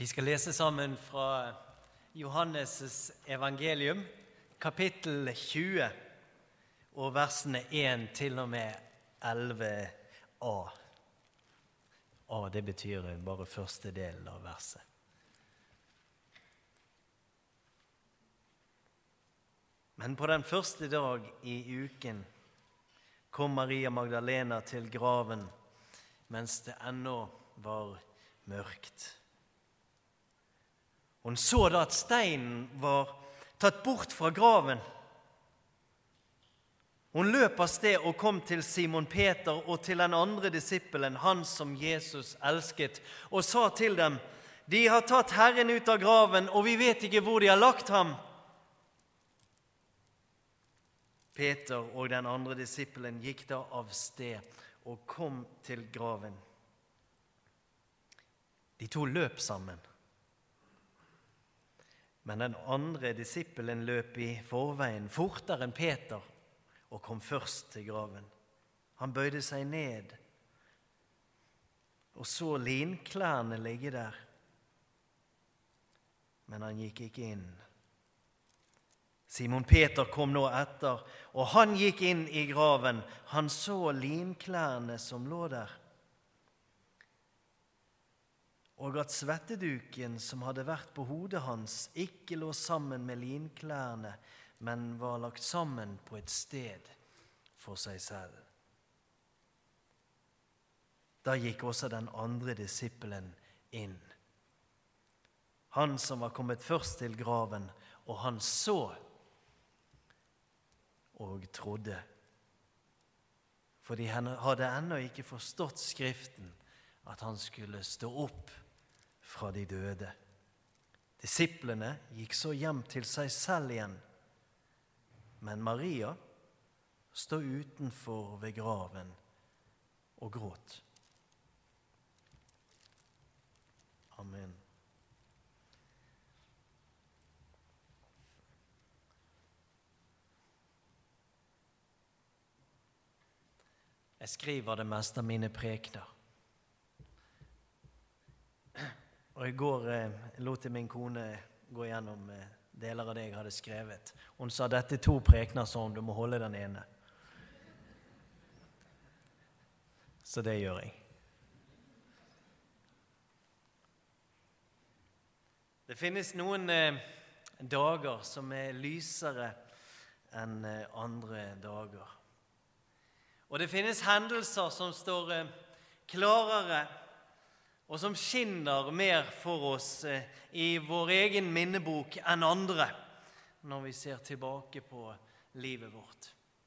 Vi skal lese sammen fra Johannes' evangelium, kapittel 20, og versene 1 til og med 11a. Det betyr bare første del av verset. Men på den første dag i uken kom Maria Magdalena til graven, mens det ennå var mørkt. Hun så da at steinen var tatt bort fra graven. Hun løp av sted og kom til Simon Peter og til den andre disippelen, han som Jesus elsket, og sa til dem: «De har tatt Herren ut av graven, og vi vet ikke hvor de har lagt ham.» Peter og den andre disippelen gikk da av sted og kom til graven. De to løp sammen. Men den andre disippelen løp i forveien, fortere enn Peter, og kom først til graven. Han bøyde seg ned og så linklærne ligge der. Men han gikk ikke inn. Simon Peter kom nå etter, og han gikk inn i graven. Han så linklærne som lå der, og at svetteduken som hadde vært på hodet hans ikke lå sammen med linklærne, men var lagt sammen på et sted for seg selv. Da gikk også den andre disippelen inn, han som var kommet først til graven, og han så og trodde. For de hadde ennå ikke forstått Skriften, at han skulle stå opp fra de døde. Disiplene gikk så hjem til seg selv igjen, men Maria stod utenfor ved graven og gråt. Amen. Jeg skriver det meste av mine prekener. Og i går lot jeg min kone gå gjennom deler av det jeg hadde skrevet. Hun sa, dette 2 prekener, så du må holde den ene. Så det gjør jeg. Det finnes noen dager som er lysere enn andre dager. Og det finnes hendelser som står klarere og som skinner mer for oss i vår egen minnebok enn andre når vi ser tilbake på livet vårt.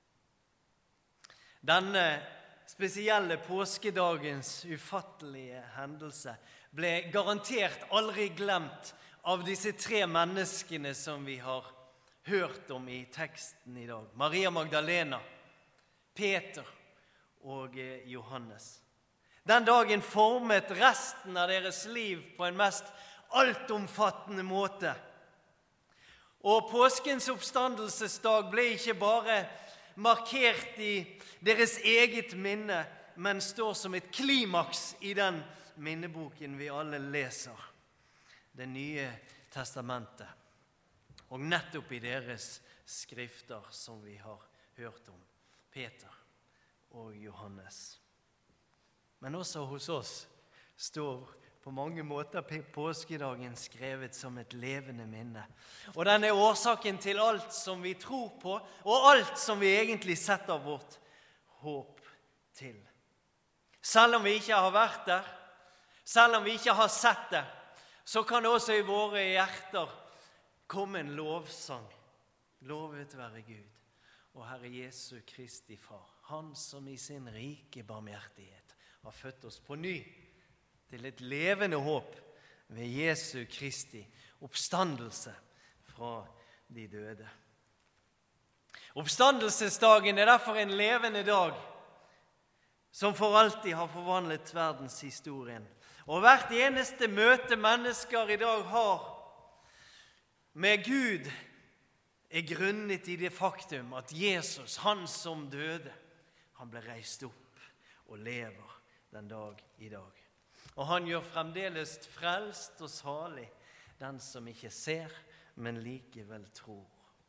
Denne spesielle påskedagens ufattelige hendelse ble garantert aldri glemt av disse 3 menneskene som vi har hørt om i teksten i dag. Maria Magdalena, Peter og Johannes. Den dagen formet resten av deres liv på en mest altomfattende måte. Og påskens oppstandelsesdag ble ikke bare markert i deres eget minne, men står som et klimaks i den minneboken vi alle leser, Det nye testamentet. Og nettopp i deres skrifter som vi har hørt om, Peter og Johannes. Men også hos oss står på mange måter påskedagen skrevet som et levende minne. Og den er årsaken til alt som vi tror på, og alt som vi egentlig setter vårt håp til. Selv om vi ikke har vært der, selv om vi ikke har sett det, så kan det også i våre hjerter komme en lovsang. Lovet være Gud og Herre Jesu Kristi Far, han som i sin rike barmhjertighet har født oss på ny til et levende håp ved Jesu Kristi oppstandelse fra de døde. Oppstandelsesdagen er derfor en levende dag som for alltid har forvandlet verdenshistorien. Og hvert eneste møte mennesker i dag har med Gud er grunnet i det faktum at Jesus, han som døde, han ble reist opp og lever den dag i dag. Og han gjør fremdeles frelst og salig den som ikke ser, men likevel tror.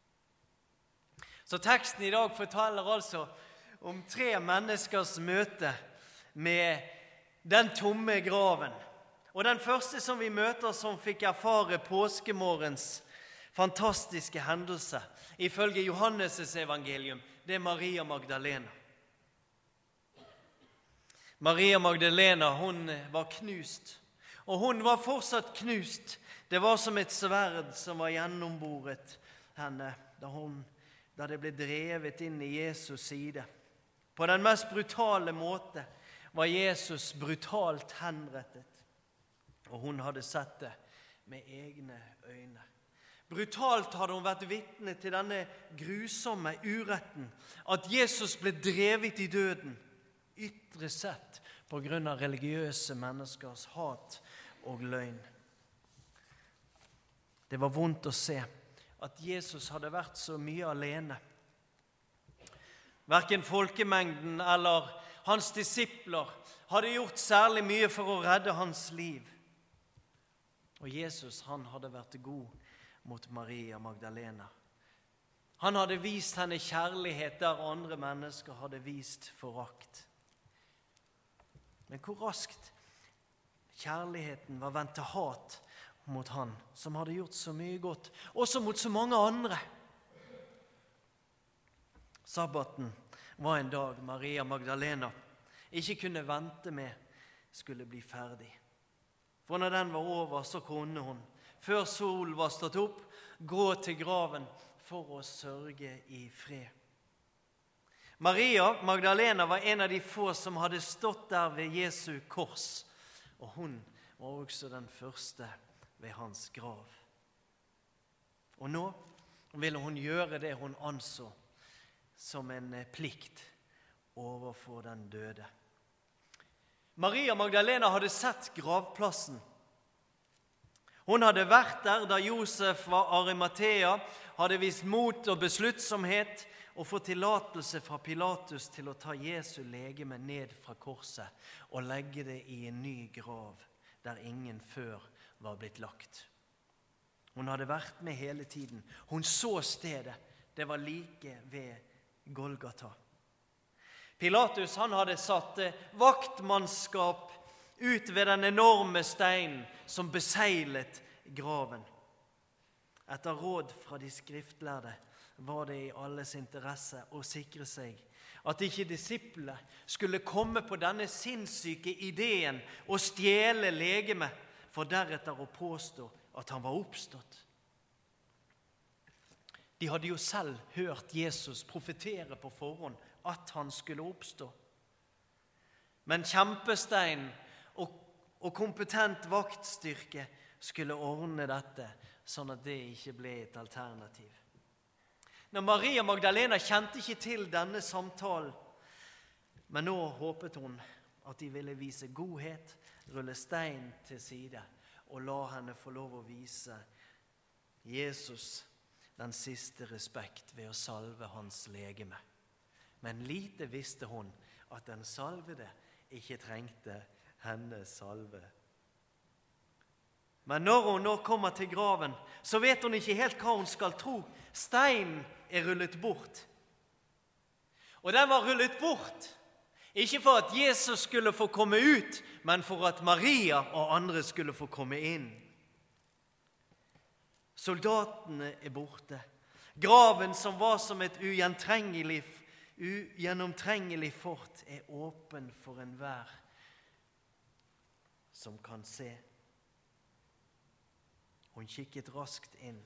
Så teksten i dag forteller altså om 3 menneskers møte med den tomme graven. Og den første som vi møter, som fikk erfare påskemorgens fantastiske hendelse, ifølge Johannes' evangelium, det er Maria Magdalena. Maria Magdalena, hun var knust, og hun var fortsatt knust. Det var som et sverd som var gjennomboret henne da det ble drevet inn i Jesus side. På den mest brutale måte var Jesus brutalt henrettet, og hun hadde sett det med egne øyne. Brutalt hadde hun vært vitne til denne grusomme uretten, at Jesus ble drevet i døden, ytre sett på grunn av religiøse menneskers hat og løgn. Det var vondt å se at Jesus hadde vært så mye alene. Hverken folkemengden eller hans disipler hadde gjort særlig mye for å redde hans liv. Og Jesus, han hadde vært god mot Maria Magdalena. Han hadde vist henne kjærlighet der andre mennesker hadde vist forakt. Men hvor raskt kjærligheten var vendt til hat mot han som hadde gjort så mye godt, også mot så mange andre. Sabbaten var en dag Maria Magdalena ikke kunne vente med skulle bli ferdig. For når den var over, så kunne hun, før sol var stått opp, gå til graven for å sørge i fred. Maria Magdalena var en av de få som hadde stått der ved Jesu kors, og hun var også den første ved hans grav. Og nå ville hun gjøre det hun anså som en plikt overfor den døde. Maria Magdalena hadde sett gravplassen. Hun hadde vært der da Josef var Arimathea, hadde vist mot og besluttsomhet og fått tillatelse fra Pilatus til å ta Jesu legeme ned fra korset og legge det i en ny grav der ingen før var blitt lagt. Hun hadde vært med hele tiden. Hun så stedet. Det var like ved Golgata. Pilatus, han hadde satt vaktmannskap ut ved den enorme steinen som beseglet graven. Etter råd fra de skriftlærde var det i alles interesse å sikre seg at ikke disiplene skulle komme på denne sinnssyke ideen å stjele legeme, for deretter å påstå at han var oppstått. De hadde jo selv hørt Jesus profetere på forhånd at han skulle oppstå. Men kjempestein og kompetent vaktstyrke skulle ordne dette, sånn at det ikke ble et alternativ. Når Maria Magdalena kjente ikke til denne samtalen, men nå håpet hun at de ville vise godhet, rulle stein til side og la henne få lov å vise Jesus den siste respekt ved å salve hans legeme. Men lite visste hun at den salvede ikke trengte hennes salve. Men når hun nå kommer til graven, så vet hun ikke helt hva hun skal tro. Steinen er rullet bort. Og den var rullet bort, ikke for at Jesus skulle få komme ut, men for at Maria og andre skulle få komme inn. Soldatene er borte. Graven som var som et ugjennomtrengelig fort er åpen for enhver som kan se. Hun kikket raskt inn,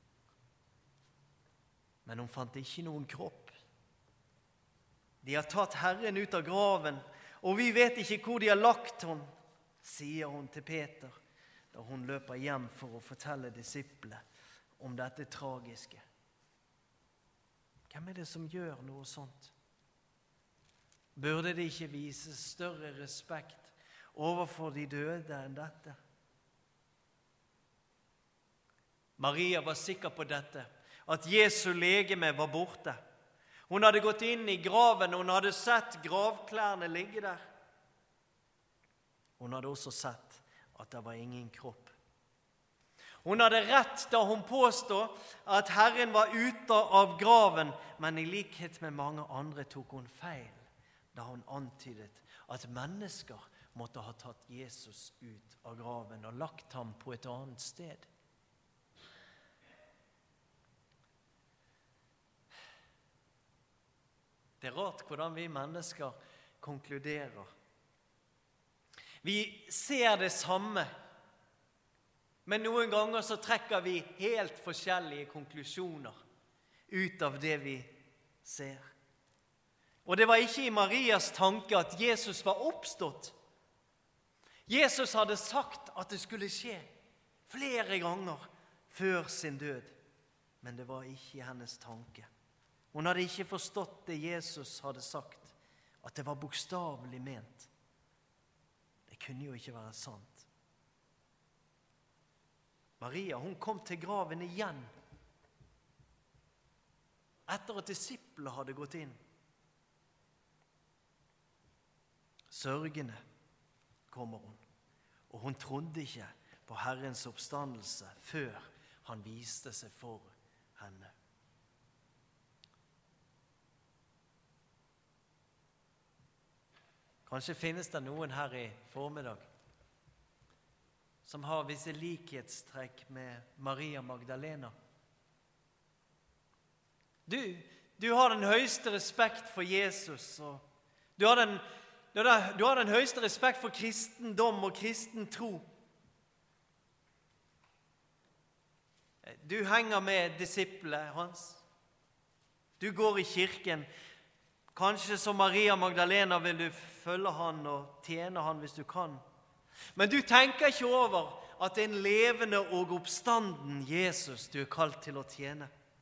men hun fant ikke noen kropp. De har tatt Herren ut av graven, og vi vet ikke hvor de har lagt henne, sier hun til Peter, da hun løper hjem for å fortelle disiplene om dette tragiske. Hvem er det som gjør noe sånt? Burde de ikke vise større respekt overfor de døde enn dette? Maria var sikker på dette, at Jesu legeme var borte. Hun hadde gått inn i graven, og hun hadde sett gravklærne ligge der. Hun hadde også sett at det var ingen kropp. Hun hadde rett da hun påstod at Herren var ute av graven, men i likhet med mange andre tok hun feil da hun antydet at mennesker måtte ha tatt Jesus ut av graven og lagt ham på et annet sted. Det er rart hvordan vi mennesker konkluderer. Vi ser det samme, men noen ganger så trekker vi helt forskjellige konklusjoner ut av det vi ser. Og det var ikke i Marias tanke at Jesus var oppstått. Jesus hadde sagt at det skulle skje flere ganger før sin død, men det var ikke hennes tanke. Hun hadde ikke forstått det Jesus hadde sagt, at det var bokstavelig ment. Det kunne jo ikke være sant. Maria, hun kom til graven igjen, etter at disiplene hadde gått inn. Sørgende kommer hun, og hun trodde ikke på Herrens oppstandelse før han viste seg for henne. Kanskje finnes det noen her i formiddag som har visse likhetstrekk med Maria Magdalena. Du har den høyeste respekt for Jesus, og du har den høyeste respekt for kristendom og kristen tro. Du henger med disiplene hans. Du går i kirken. Kanskje som Maria Magdalena vil du følge han og tjene han hvis du kan. Men du tenker ikke over at det er en levende og oppstanden Jesus du er kalt til å tjene.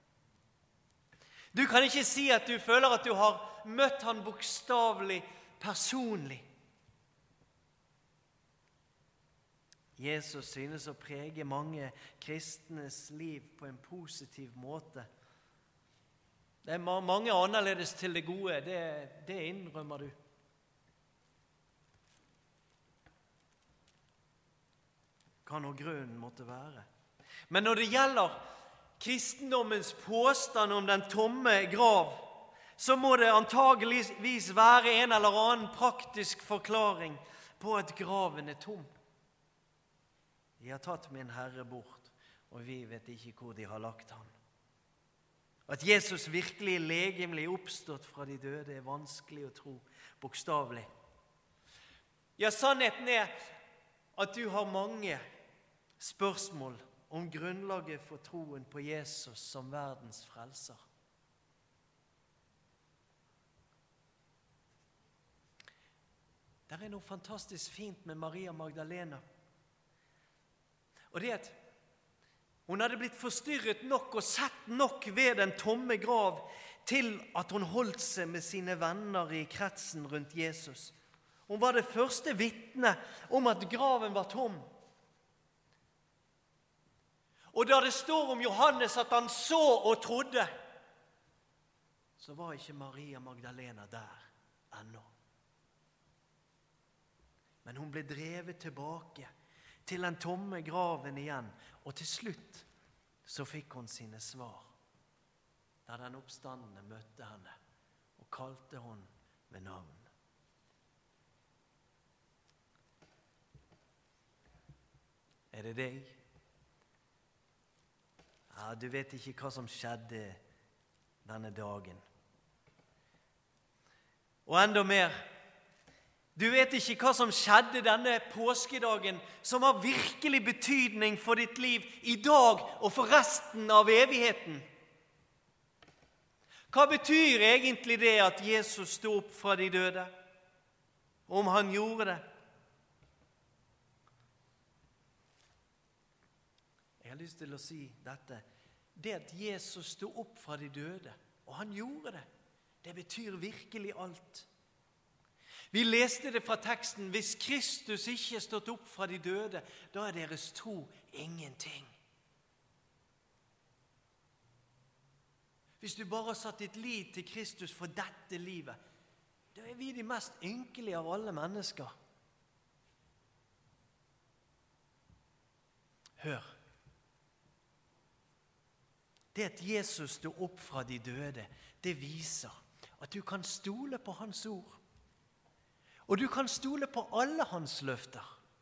Du kan ikke si at du føler at du har møtt han bokstavelig personlig. Jesus synes å prege mange kristnes liv på en positiv måte. Det er mange annerledes til det gode, det innrømmer du. Hva nå grunnen måtte være. Men når det gjelder kristendommens påstand om den tomme grav, så må det antageligvis være en eller annen praktisk forklaring på at graven er tom. De har tatt min Herre bort, og vi vet ikke hvor de har lagt han. At Jesus virkelig legemlig oppstått fra de døde er vanskelig å tro bokstavelig. Ja, sannheten er at du har mange spørsmål om grunnlaget for troen på Jesus som verdens frelser. Det er noe fantastisk fint med Maria Magdalena. Og det at hun hadde blitt forstyrret nok og sett nok ved den tomme grav til at hun holdt seg med sine venner i kretsen rundt Jesus. Hun var det første vitne om at graven var tom. Og da det står om Johannes at han så og trodde, så var ikke Maria Magdalena der ennå. Men hun ble drevet tilbake til den tomme graven igjen, og til slutt så fikk hun sine svar. Da den oppstandende møtte henne og kalte hun ved navn. Er det deg? Ja, du vet ikke hva som skjedde denne dagen. Og enda mer, du vet ikke hva som skjedde denne påskedagen som har virkelig betydning for ditt liv i dag og for resten av evigheten. Hva betyr egentlig det at Jesus sto opp fra de døde? Om han gjorde det? Jeg har lyst til å si dette. Det at Jesus sto opp fra de døde, og han gjorde det, det betyr virkelig alt. Vi leste det fra teksten, hvis Kristus ikke er stått opp fra de døde, da er deres tro ingenting. Hvis du bare har satt ditt liv til Kristus for dette livet, da er vi de mest ynkelige av alle mennesker. Hør. Det at Jesus sto opp fra de døde, det viser at du kan stole på hans ord. Og du kan stole på alle hans løfter.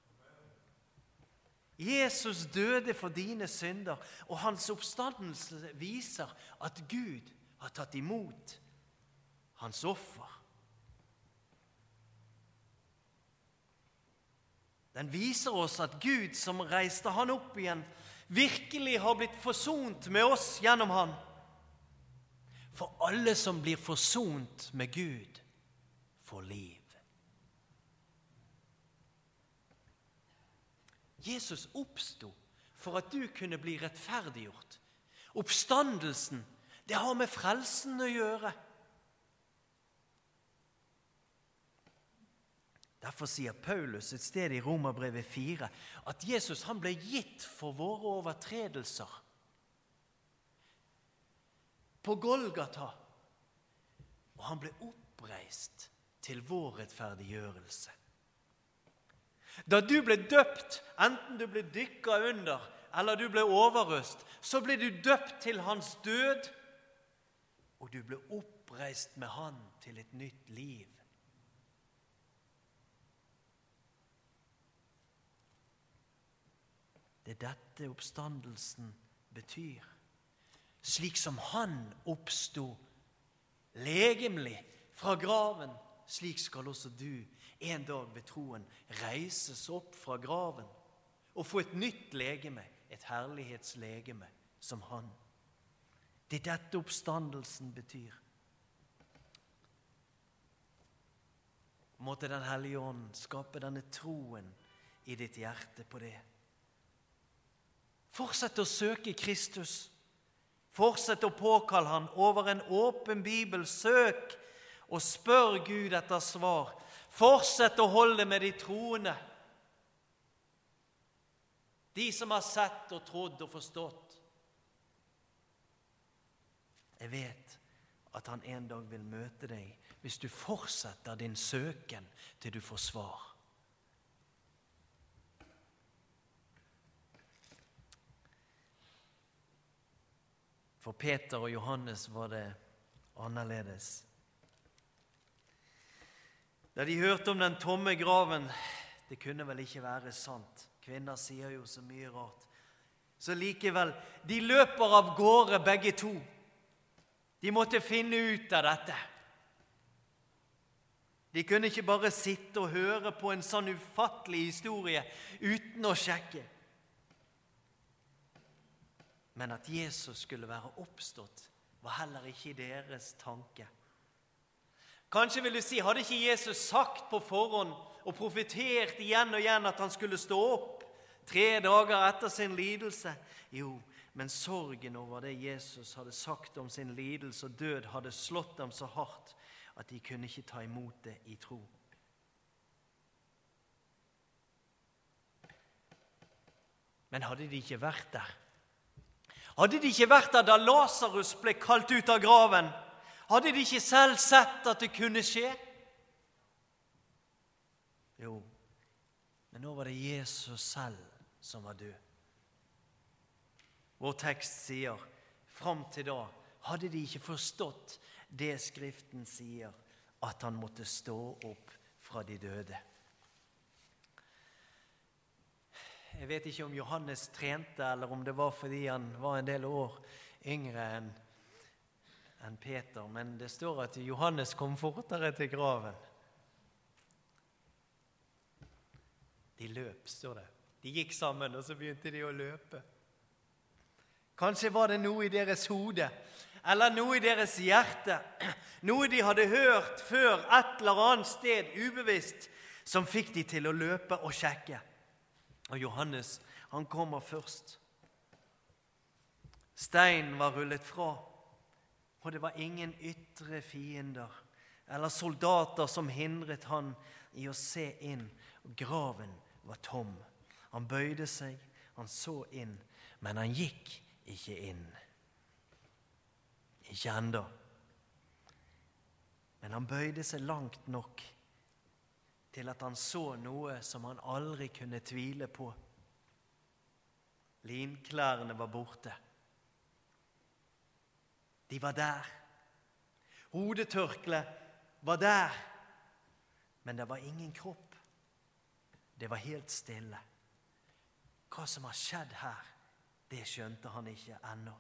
Jesus døde for dine synder, og hans oppstandelse viser at Gud har tatt imot hans offer. Den viser oss at Gud som reiste han opp igjen, virkelig har blitt forsont med oss gjennom han. For alle som blir forsont med Gud, får liv. Jesus oppstod for at du kunne bli rettferdiggjort. Oppstandelsen, det har med frelsen å gjøre. Derfor sier Paulus et sted i Romerbrevet 4 at Jesus han ble gitt for våre overtredelser på Golgata, og han ble oppreist til vår rettferdiggjørelse. Da du ble døpt, enten du ble dykket under eller du ble overøst, så ble du døpt til hans død, og du ble oppreist med han til et nytt liv. Det er dette oppstandelsen betyr. Slik som han oppstod legemlig fra graven, slik skal også du en dag ved troen reises opp fra graven og få et nytt legeme, et herlighetslegeme som han. Det er dette oppstandelsen betyr. Måtte den Hellige Ånd skape denne troen i ditt hjerte på det. Fortsett å søke Kristus. Fortsett å påkalle han over en åpen bibel. Søk og spør Gud etter svar. Fortsett å holde med de troende. De som har sett og trodd og forstått. Jeg vet at han en dag vil møte deg hvis du fortsetter din søken til du får svar. For Peter og Johannes var det annerledes. Da de hørte om den tomme graven, det kunne vel ikke være sant. Kvinner sier jo så mye rart. Så likevel, de løper av gårde begge to. De måtte finne ut av dette. De kunne ikke bare sitte og høre på en sånn ufattelig historie uten å sjekke. Men at Jesus skulle være oppstått, var heller ikke i deres tanke. Kanskje vil du si, hadde ikke Jesus sagt på forhånd og profetert igjen og igjen at han skulle stå opp 3 dager etter sin lidelse? Jo, men sorgen over det Jesus hadde sagt om sin lidelse og død hadde slått dem så hardt at de kunne ikke ta imot det i tro. Men hadde de ikke vært der? Hadde de ikke vært der da Lazarus ble kalt ut av graven? Hadde de ikke selv sett at det kunne skje? Jo, men nå var det Jesus selv som var død. Vår tekst sier, fram til da hadde de ikke forstått det Skriften sier, at han måtte stå opp fra de døde. Jeg vet ikke om Johannes trente, eller om det var fordi han var en del år yngre enn Peter, men det står at Johannes kom fortere til graven. De løp, står det. De gikk sammen, og så begynte de å løpe. Kanskje var det noe i deres hode, eller noe i deres hjerte, noe de hadde hørt før et eller annet sted ubevisst, som fikk de til å løpe og sjekke. Og Johannes, han kommer først. Steinen var rullet fra, og det var ingen ytre fiender eller soldater som hindret han i å se inn, og graven var tom. Han bøyde seg, han så inn, men han gikk ikke inn. Ikke enda. Men han bøyde seg langt nok til at han så noe som han aldri kunne tvile på. Linklærne var borte. De var der. Hodetørkle var der. Men det var ingen kropp. Det var helt stille. Hva som har skjedd her, det skjønte han ikke ennå.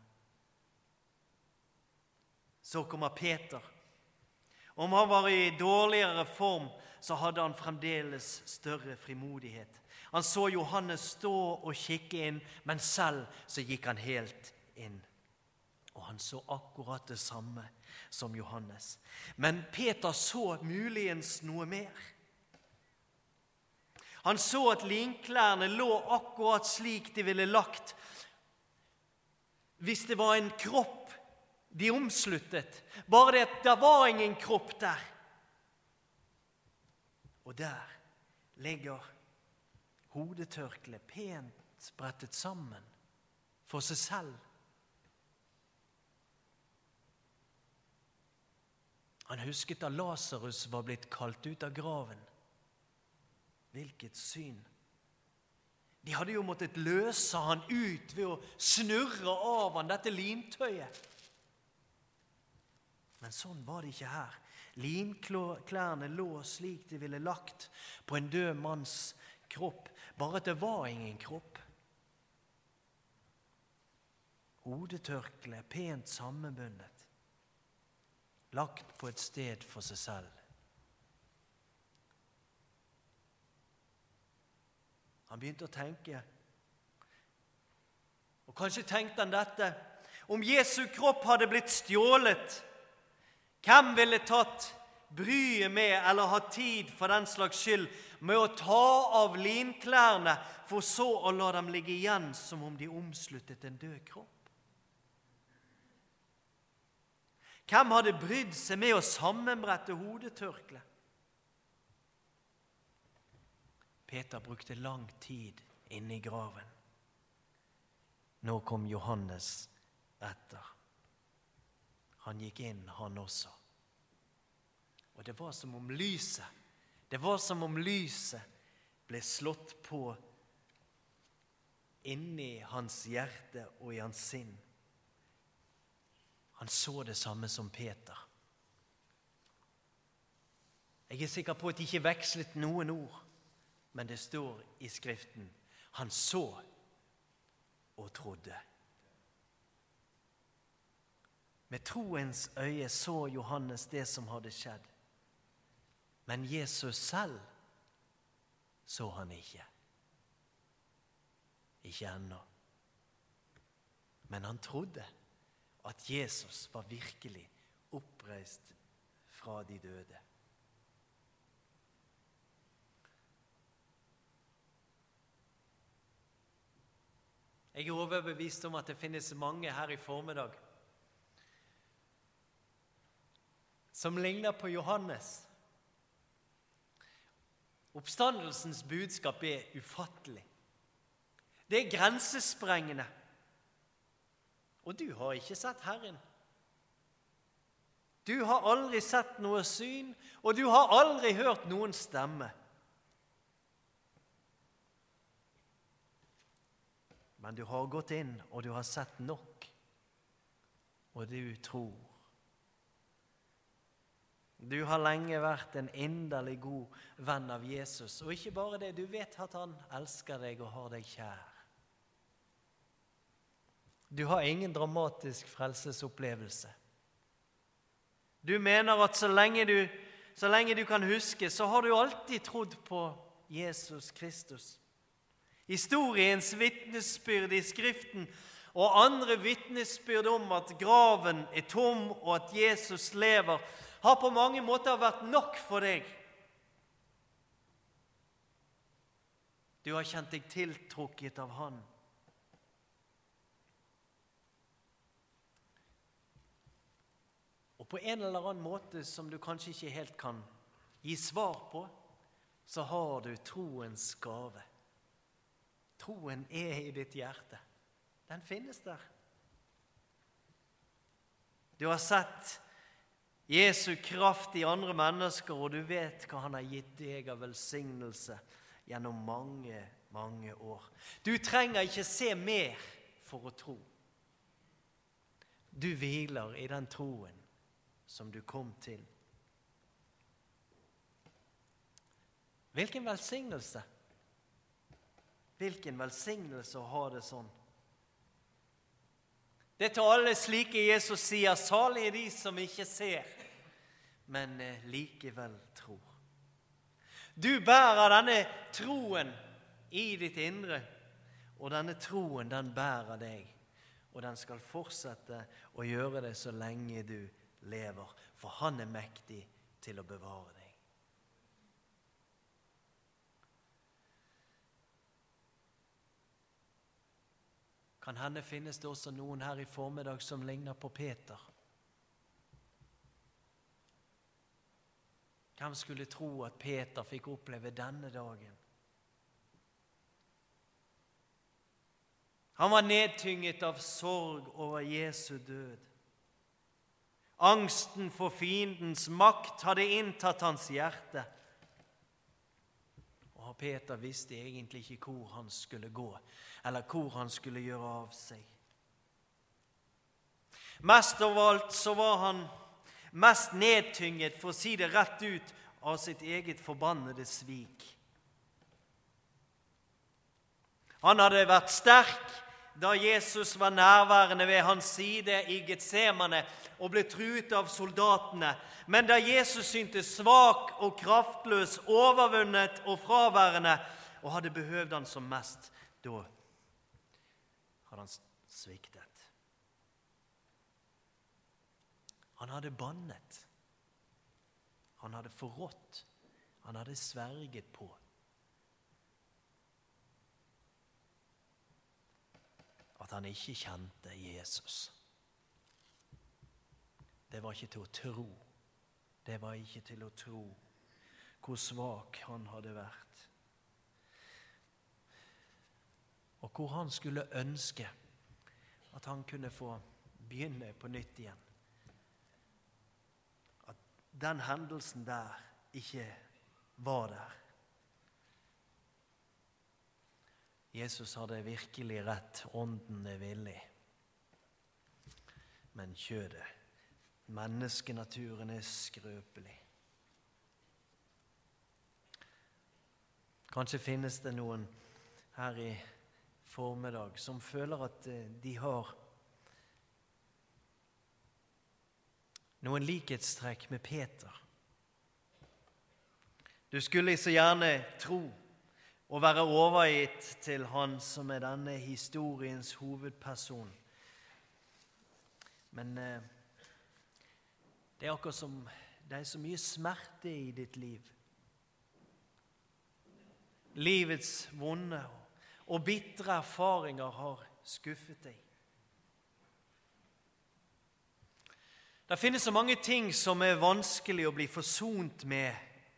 Så kommer Peter. Om han var i dårligere form, så hadde han fremdeles større frimodighet. Han så Johannes stå og kikke inn, men selv så gikk han helt inn. Og han så akkurat det samme som Johannes. Men Peter så muligens noe mer. Han så at linklærne lå akkurat slik de ville lagt. Hvis det var en kropp de omsluttet, bare det at det var ingen kropp der. Og der ligger hodetørkle pent brettet sammen for seg selv. Han husket da Lazarus var blitt kalt ut av graven. Hvilket syn! De hadde jo måttet løse han ut ved å snurre av han dette limtøyet. Men sånn var det ikke her. Linklærne lå slik de ville lagt på en død manns kropp, bare at det var ingen kropp. Hodetørkle pent sammenbundet, lagt på et sted for seg selv. Han begynte å tenke, og kanskje tenkte han dette: om Jesu kropp hadde blitt stjålet, hvem ville tatt bryet med, eller hatt tid for den slags skyld, med å ta av linklærne, for så å la dem ligge igjen som om de omsluttet en død kropp? Hvem hadde brydd seg med å sammenbrette hodetørkle? Peter brukte lang tid inne i graven. Nå kom Johannes etter. Han gikk inn, han også. Og det var som om lyset ble slått på inni hans hjerte og i hans sinn. Han så det samme som Peter. Jeg er sikker på at de ikke vekslet noen ord, men det står i Skriften: han så og trodde. Med troens øye så Johannes det som hadde skjedd. Men Jesus selv så han ikke. Ikke ennå. Men han trodde at Jesus var virkelig oppreist fra de døde. Jeg er overbevist om at det finnes mange her i formiddag som ligner på Johannes. Oppstandelsens budskap er ufattelig. Det er grensesprengende. Og du har ikke sett Herren. Du har aldri sett noe syn, og du har aldri hørt noen stemme. Men du har gått inn, og du har sett nok, og du tror. Du har lenge vært en inderlig god venn av Jesus, og ikke bare det, du vet at han elsker deg og har deg kjær. Du har ingen dramatisk frelsesopplevelse. Du mener at så lenge du kan huske, så har du alltid trodd på Jesus Kristus. Historiens vitnesbyrd i Skriften og andre vitnesbyrd om at graven er tom og at Jesus lever, har på mange måter vært nok for deg. Du har kjent deg tiltrukket av han. Og på en eller annen måte som du kanskje ikke helt kan gi svar på, så har du troens gave. Troen er i ditt hjerte. Den finnes der. Du har sett Jesu kraft i andre mennesker, og du vet hva han har gitt deg av velsignelse gjennom mange, mange år. Du trenger ikke se mer for å tro. Du hviler i den troen som du kom til. Hvilken velsignelse! Hvilken velsignelse å ha det sånn. Det til alle slike Jesus sier, salig er de som ikke ser, men likevel tror. Du bærer denne troen i ditt indre, og denne troen den bærer deg, og den skal fortsette å gjøre det så lenge du lever, for han er mektig til å bevare deg. Kan hende finnes det også noen her i formiddag som ligner på Peter. Hvem skulle tro at Peter fikk oppleve denne dagen? Han var nedtynget av sorg over Jesu død. Angsten for fiendens makt hadde inntatt hans hjerte. Og Peter visste egentlig ikke hvor han skulle gå, eller hvor han skulle gjøre av seg. Mest av alt så var han mest nedtynget, for å si det rett ut, av sitt eget forbannede svik. Han hadde vært sterk da Jesus var nærværende ved hans side i Getsemane og ble truet av soldatene. Men da Jesus syntes svak og kraftløs, overvunnet og fraværende, og hadde behøvd han som mest, da hadde han sviktet. Han hadde bannet. Han hadde forrådt. Han hadde sverget på. At han ikke kjente Jesus. Det var ikke til å tro. Det var ikke til å tro hvor svak han hadde vært. Og hvor han skulle ønske at han kunne få begynne på nytt igjen. At den hendelsen der ikke var der. Jesus hadde virkelig rett, ånden er villig. Men kjødet, menneskenaturen er skrøpelig. Kanskje finnes det noen her i formiddag som føler at de har noen likhetstrekk med Peter. Du skulle så gjerne tro og være overgitt til han som er denne historiens hovedperson. Men det er akkurat som det er så mye smerte i ditt liv. Livets vonde og bitre erfaringer har skuffet deg. Det finnes så mange ting som er vanskelig å bli forsont med.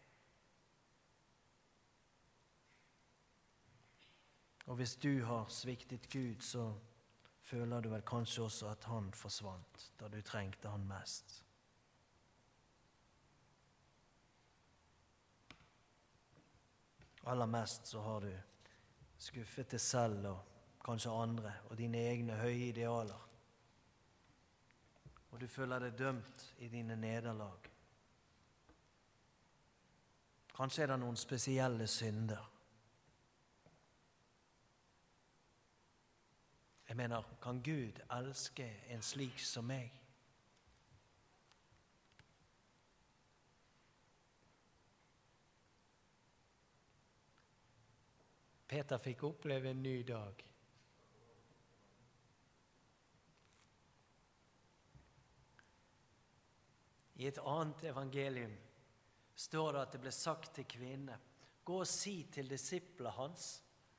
Og hvis du har sviktet Gud, så føler du vel kanskje også at han forsvant da du trengte han mest. Aller mest så har du skuffet deg selv og kanskje andre og dine egne høye idealer. Og du føler deg dømt i dine nederlag. Kanskje er det noen spesielle synder. Jeg mener, kan Gud elske en slik som meg? Peter fikk oppleve en ny dag. I et annet evangelium står det at det ble sagt til kvinne, gå og si til disiplene hans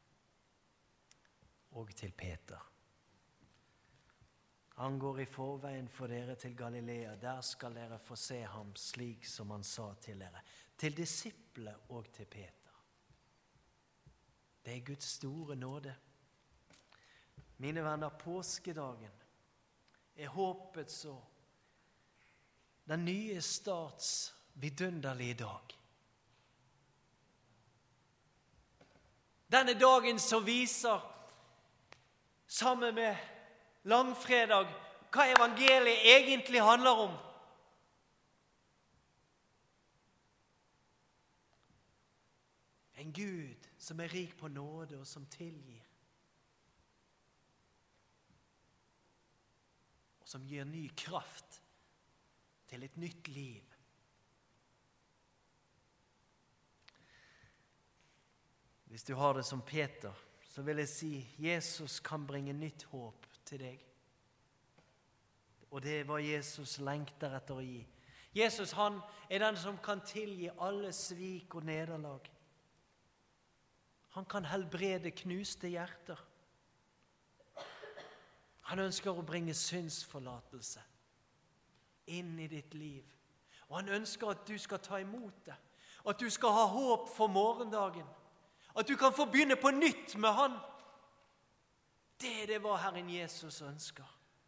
og til Peter. Han går i forveien for dere til Galilea. Der skal dere få se ham slik som han sa til dere. Til disiplene og til Peter. Det er Guds store nåde. Mine venner, påskedagen er håpets og den nye starts vidunderlige dag. Denne dagen som viser, sammen med langfredag, hva evangeliet egentlig handler om. En Gud som er rik på nåde og som tilgir. Og som gir ny kraft til et nytt liv. Hvis du har det som Peter, så vil jeg si Jesus kan bringe nytt håp til deg. Og det er hva Jesus lengter etter å gi. Jesus, han er den som kan tilgi alle svik og nederlag. Han kan helbrede knuste hjerter. Han ønsker å bringe syndsforlatelse inn i ditt liv. Og han ønsker at du skal ta imot det. At du skal ha håp for morgendagen. At du kan få begynne på nytt med han. Det er det hva Herren Jesus ønsker.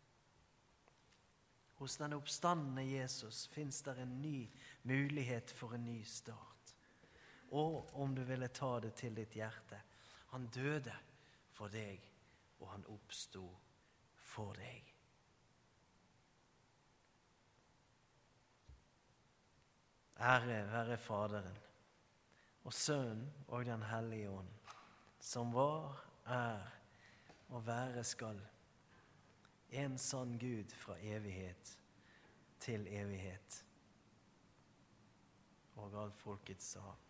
Hos den oppstandende Jesus finnes det en ny mulighet for en ny start. Og om du ville ta det til ditt hjerte, han døde for deg, og han oppstod for deg. Ære være Faderen, og Sønnen og den Hellige Ånd, som var, og være skal, en sann Gud fra evighet til evighet. Og alt folket sa.